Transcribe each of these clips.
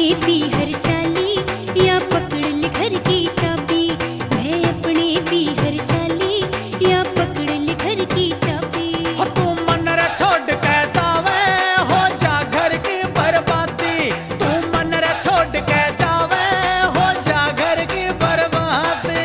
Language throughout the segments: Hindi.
पी हर चाली या पकड़ ले घर की चाबी। मैं अपने पी हर चाली या पकड़ ले घर की चाबी। हो तू मन रे छोड़ के जावे हो जा घर की बर्बादी। तू मन रे छोड़ के जावे हो जा घर की बर्बादी।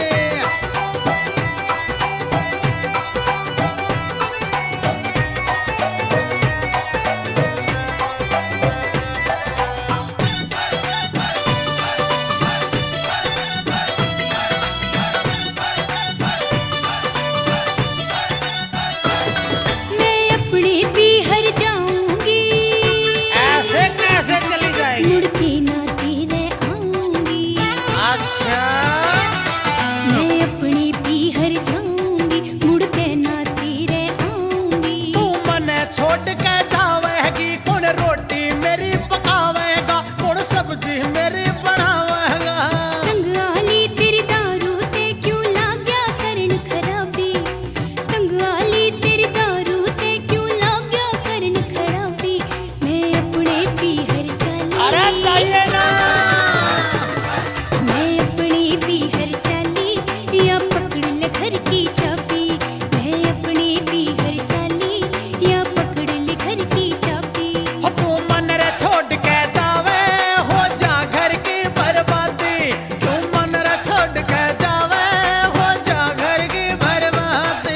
मैं अपने पी हर जाऊंगी, ऐसे कैसे चली जाएगी? मुड़ के ना तेरे आऊंगी। अच्छा मैं अपने पी हर जाऊंगी, मुड़ के ना तेरे आऊंगी। तू मन छोड़ के जावेगी, कौन रोटी मेरी पकावेगा, कौन सब्जी मेरी बनावेगा। टंगाली तेरी दारू ते क्यों लाग्या करन खराबी। टंगाली तेरी दारू ते क्यों लाग्या करन खराबी। मैं अपने पी हर चाली, अरे चाहिए ना। मैं अपने पी हर चाली या पकड़ ले घर की चाबी। मैं अपने पी हर चाली या पकड़ ले घर की चाबी। हो तू मन रे छोड़ के जावे हो जा घर की बर्बादी। तू मन रे छोड़ के जावे हो जा घर की बर्बादी।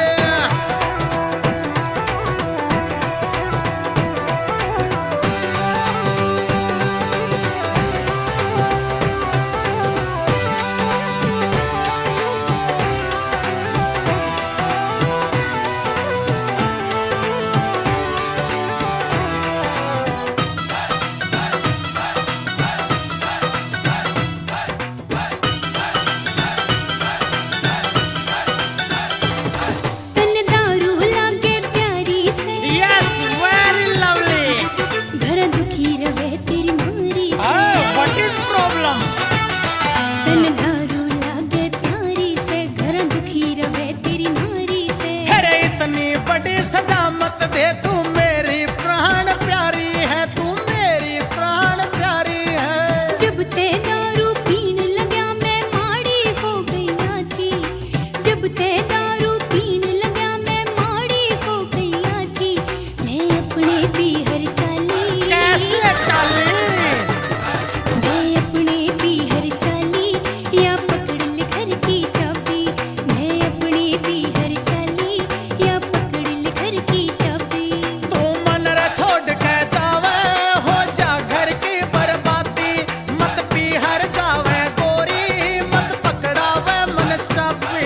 तन दारू लागे प्यारी से, Yes, very lovely. घर दुखी रवे तेरी मारी से। Oh, what is problem? तन दारू लागे प्यारी से, घर दुखी रवे तेरी मारी से। अरे इतनी बड़ी सजा मत दे, तू मेरी प्राण प्यारी है, तू मेरी प्राण प्यारी है। जब ते दारू पीन लग्या मैं माड़ी हो गई थी। जब ते दारू पीन लग्या मैं माड़ी हो गई थी। मैं अपने पी हर चाली, कैसे चली? मैं अपने पी हर चाली या पकड़ ले घर की चाबी। मैं अपने पी हर चाली या पकड़ ले घर की चाबी। तू मन रे छोड़ के जावे हो जा घर की बर्बादी। मत पी हर जावे गोरी, मत पकड़ावे मन चाबी।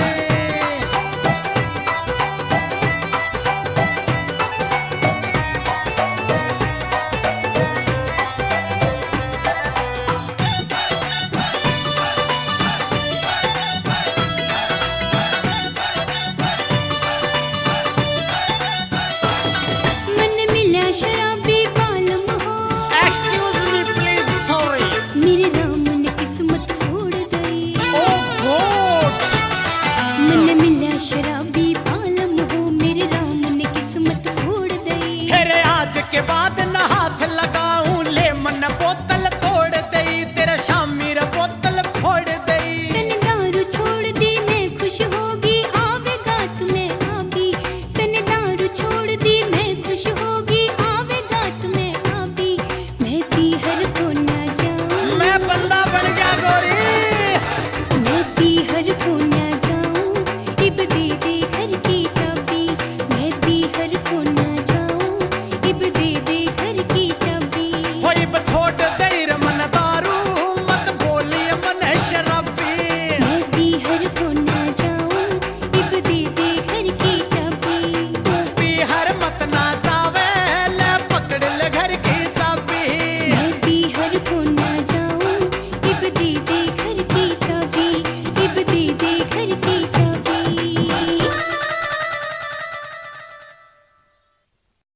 मन मिला शराबी बालम हो, Excuse me, please, sorry. मेरे राम ने किस्मत फोड़ गई। Oh God. मन मिला शराबी बालम हो, मेरे राम ने किस्मत फोड़ गई। अरे आज के बाद ना